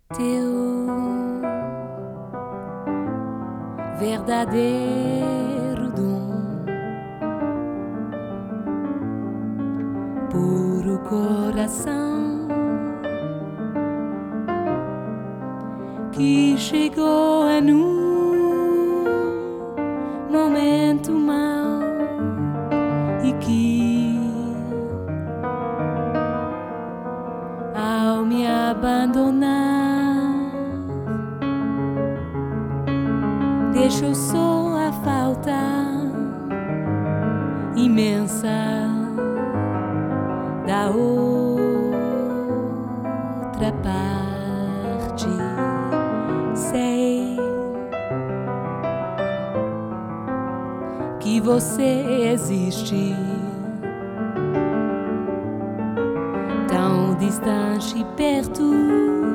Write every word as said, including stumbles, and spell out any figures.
teu verdadeiro dom, puro coração que chegou a num momento mau e que, ao me abandonar, deixou só a falta imensa da outra parte. Sei que você existe, tão distante e perto,